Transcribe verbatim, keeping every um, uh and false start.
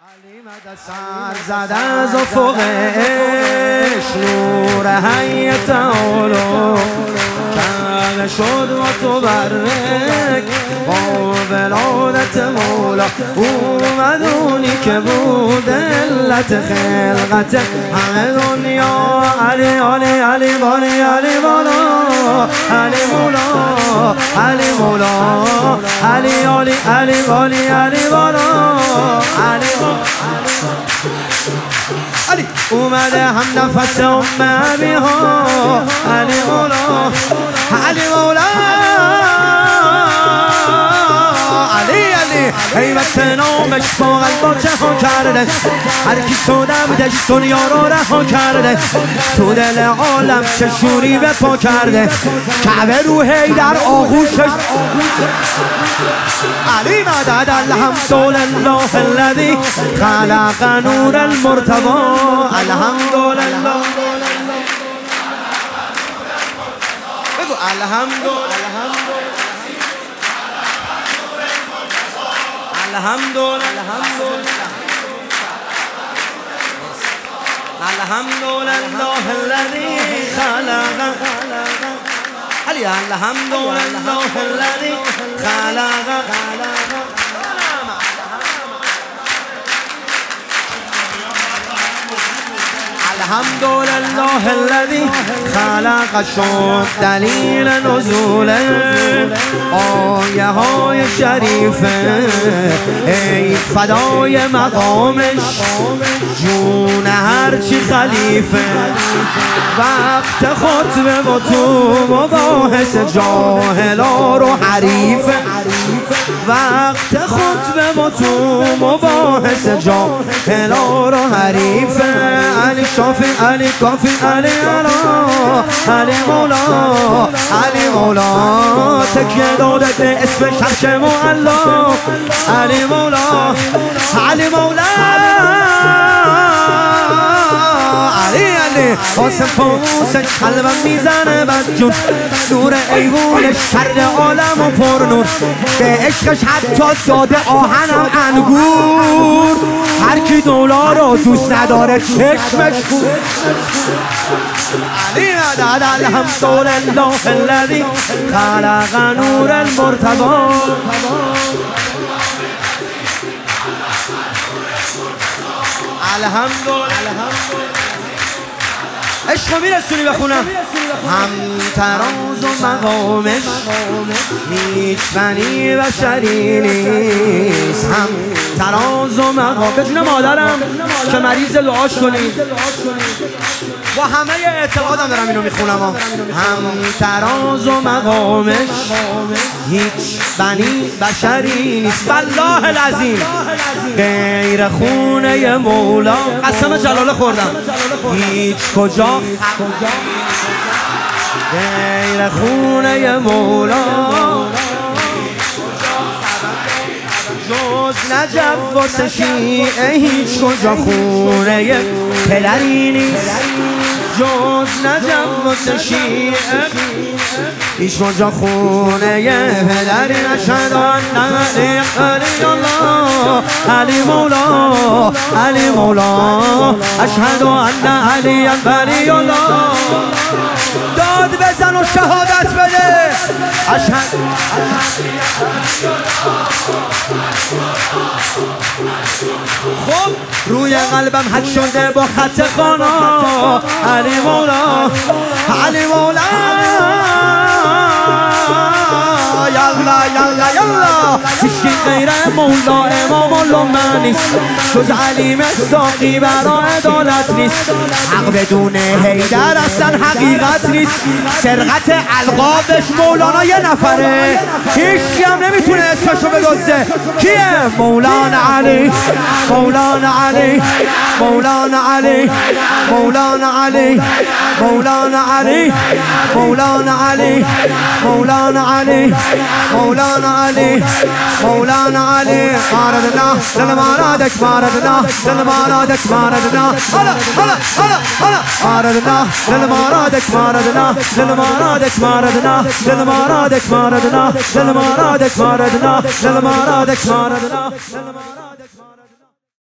علی مدد سر زد از افق عشق نور حی تعالی کرده شد و تو برک با ولادت مولا اومد اونی که بود علت خلقت همه دنیا علی علی علی بالی علی بالا علی مولا علی مولا علی علی علی بالی علی بالا علی علی اومده هم نفس امه ها علی مولا علی مولا علی علی حیبت نامش با قلبا جهان کرده هر کی شده بودش دنیا رو رها کرده تو دل عالم چه شوری به پا کرده کعبه رو حیدر آغوشش علی مدد الحمدلله الذی خلق نور المرتضی الحمدلله بگو الحمدلله الحمدلله الحمدلله الذي خلق علی الحمدلله الذي خلق الحمدلله الذي خلق شد دلیل نزول آیه های شریفه ای فدای مقامش جون هرچی خلیفه وقت خطبه و تو مباحث جاهلا رو حریفه وقت خطبه و تو مباحث جاهلا رو حریفه علی شافی علی کافی علی علا علی مولا علی مولا تکیه داده به اسم شمش معلا علی مولا علی مولا علی علی آسم فانوسش قلبم میزنه بدجون نور ایوونش کرده عالم و پر نور به عشقش حتی داده آهنم انگور هر کی دولا رو دوست نداره چشمش کور علی مدد الحمدلله الذی خلق نور المرتضی الحمدلله عشقو میرسونی بخونم هم تراز و مقامش هیچ بنی بشری نیست هم تراز و مقام به جون مادرم که مریض دعاش کنید با همه اعتقادم دارم اینو میخونم هم تراز و مقامش هیچ بنی بشری نیست والله العظیم غیر خونه مولا قسم جلاله خوردم هیچ کجا غیر خونه مولا جز نجف واسه شیعه هیچ کجا خونه پدری نیست جز نجف واسه شیعه هیچ کجا خونه پدری نشد علی علی الله علی مولا علی مولا اشهد ان علی ولی الله داد بزن و شهادت بده اشهد خب روی قلبم حک شده با خط خانا علی مولا علی مولا یالا یالا یالا هیچی غیر مولا امام الله نیست جز علی مصداقی برا عدالت نیست حق بدون حیدر اصلا حقیقت نیست سرقت القابش مولانا یه نفره هیچی هم نمیتونه اسمشو بدزده کیه مولانا علی مولانا علی مولانا علی مولانا علی مولانا علی مولانا علی مولانا علی مولانا علی مولانا علی ماردنا دل مارادک ماردنا دل مارادک ماردنا هلا هلا هلا هلا ماردنا دل مارادک ماردنا دل مارادک ماردنا دل مارادک ماردنا دل مارادک ماردنا دل مارادک ماردنا دل مارادک